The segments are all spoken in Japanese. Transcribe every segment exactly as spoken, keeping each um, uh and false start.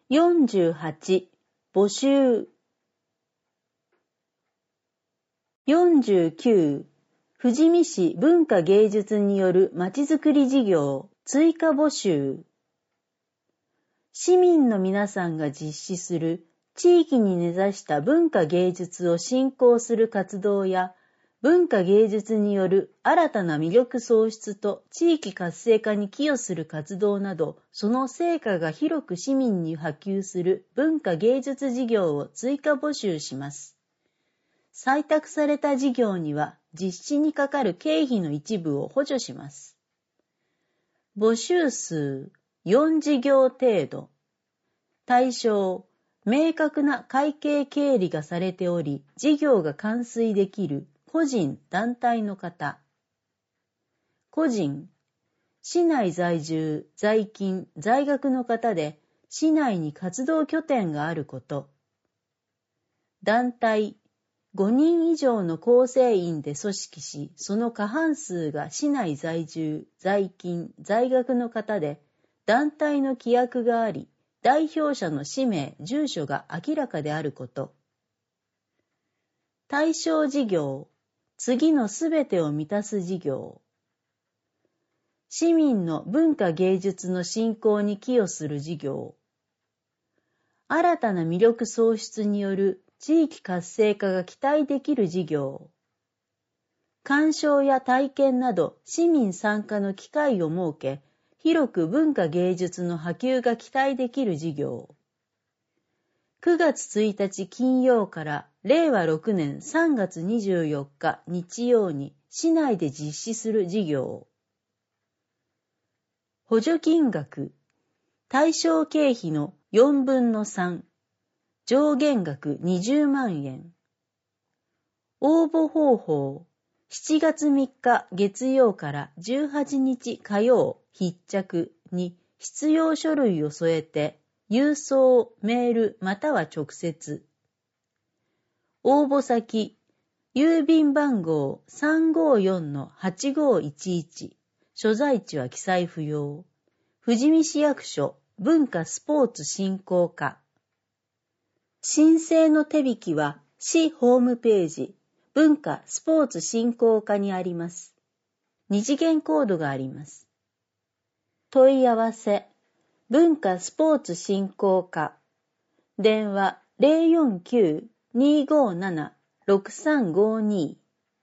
よんじゅうはち、募集。よんじゅうきゅう、富士見市文化芸術によるまちづくり事業追加募集。市民の皆さんが実施する地域に根ざした文化芸術を振興する活動や、文化芸術による新たな魅力創出と地域活性化に寄与する活動など、その成果が広く市民に波及する文化芸術事業を追加募集します。採択された事業には実施にかかる経費の一部を補助します。募集数よん事業程度。対象、明確な会計経理がされており、事業が完遂できる個人・団体の方。個人、市内在住、在勤、在学の方で、市内に活動拠点があること。団体、ごにん以上の構成員で組織し、その過半数が市内在住、在勤、在学の方で、団体の規約があり、代表者の氏名、住所が明らかであること。対象事業、次のすべてを満たす事業。市民の文化芸術の振興に寄与する事業。新たな魅力創出による地域活性化が期待できる事業。鑑賞や体験など市民参加の機会を設け、広く文化芸術の波及が期待できる事業。くがつついたち金曜かられいわろくねんさんがつにじゅうよっか日曜に市内で実施する事業。補助金額、対象経費のよんぶんのさん、上限額にじゅうまんえん。応募方法、しちがつみっか月曜からじゅうはちにち火曜必着に必要書類を添えて、郵送、メールまたは直接。応募先、郵便番号 さんごよんのはちごいちいち、所在地は記載不要。富士見市役所文化スポーツ振興課。申請の手引きは市ホームページ、文化スポーツ振興課にあります。二次元コードがあります。問い合わせ、文化スポーツ振興課。電話 ゼロよんきゅう にーごーなな ろくさんごーに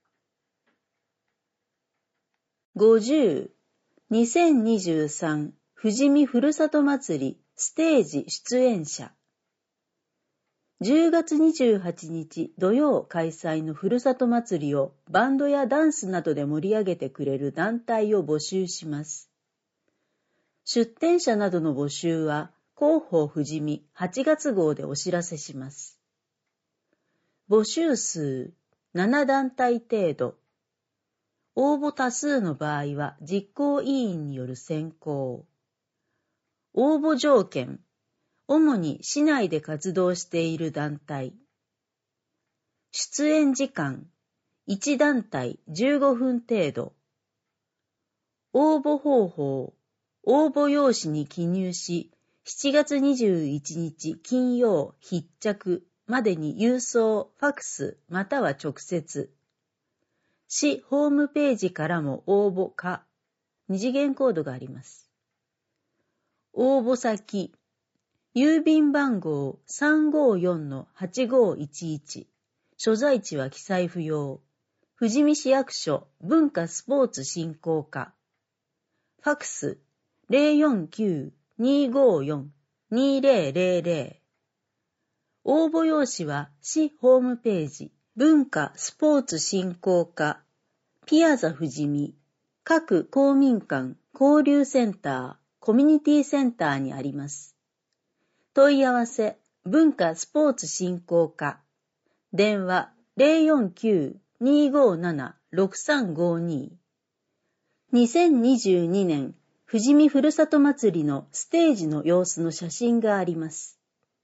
ー。ごじゅう、にせんにじゅうさん富士見ふるさと祭りステージ出演者。じゅうがつにじゅうはちにち土曜開催のふるさと祭りをバンドやダンスなどで盛り上げてくれる団体を募集します。出展者などの募集は広報富士見はちがつ号でお知らせします。募集数ななだんたい程度。応募多数の場合は実行委員による選考。応募条件。主に市内で活動している団体。出演時間。いちだんたいじゅうごふん程度。応募方法。応募用紙に記入し、しちがつにじゅういちにち金曜必着までに郵送、ファクスまたは直接。市ホームページからも応募可。二次元コードがあります。応募先。郵便番号 さんごよんのはちごいちいち。所在地は記載不要。富士見市役所文化スポーツ振興課。ファクス ゼロよんきゅう にーごーよん にーぜろぜろぜろ。応募用紙は市ホームページ文化スポーツ振興課ピアザ富士見各公民館交流センターコミュニティセンターにあります。問い合わせ文化スポーツ振興課電話 ゼロよんきゅう にーごーなな ろくさんごーにー。にせんにじゅうにねん富士見ふるさと祭りのステージの様子の写真があります。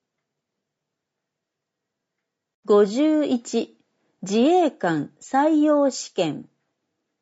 ごじゅういち自衛官採用試験。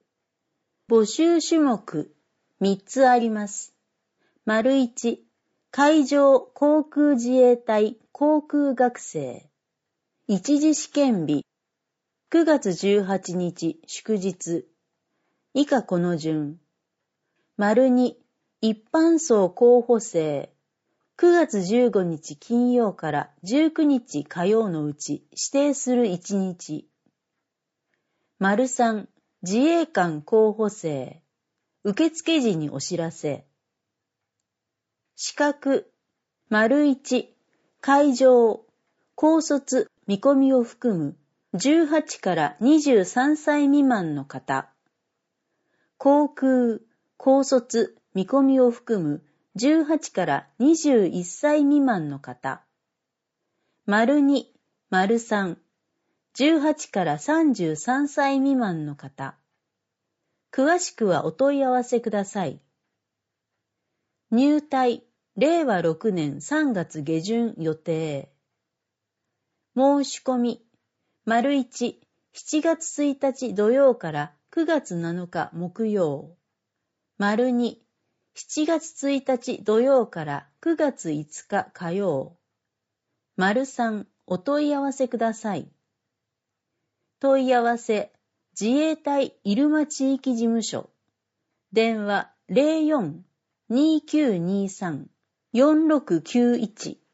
募集種目みっつあります。丸いち海上航空自衛隊航空学生。一次試験日。くがつじゅうはちにち祝日。以下この順。丸に、一般層候補生。くがつじゅうごにち金曜からじゅうくにち火曜のうち指定するいちにち。丸さん、自衛官候補生。受付時にお知らせ。資格。丸いち、海上、高卒、見込みを含むじゅうはちからにじゅうさんさい未満の方。航空、高卒、見込みを含むじゅうはちからにじゅういっさい未満の方。丸に、丸さん、じゅうはちからさんじゅうさんさい未満の方。詳しくはお問い合わせください。入隊、れいわろくねんさんがつげじゅん予定。申し込み、丸いち、しちがつついたち土曜からくがつなのか木曜。丸に、しちがつついたち土曜からくがついつか火曜。丸さん、お問い合わせください。問い合わせ、自衛隊入間地域事務所。電話 ゼロよん にーきゅうにーさん よんろくきゅういち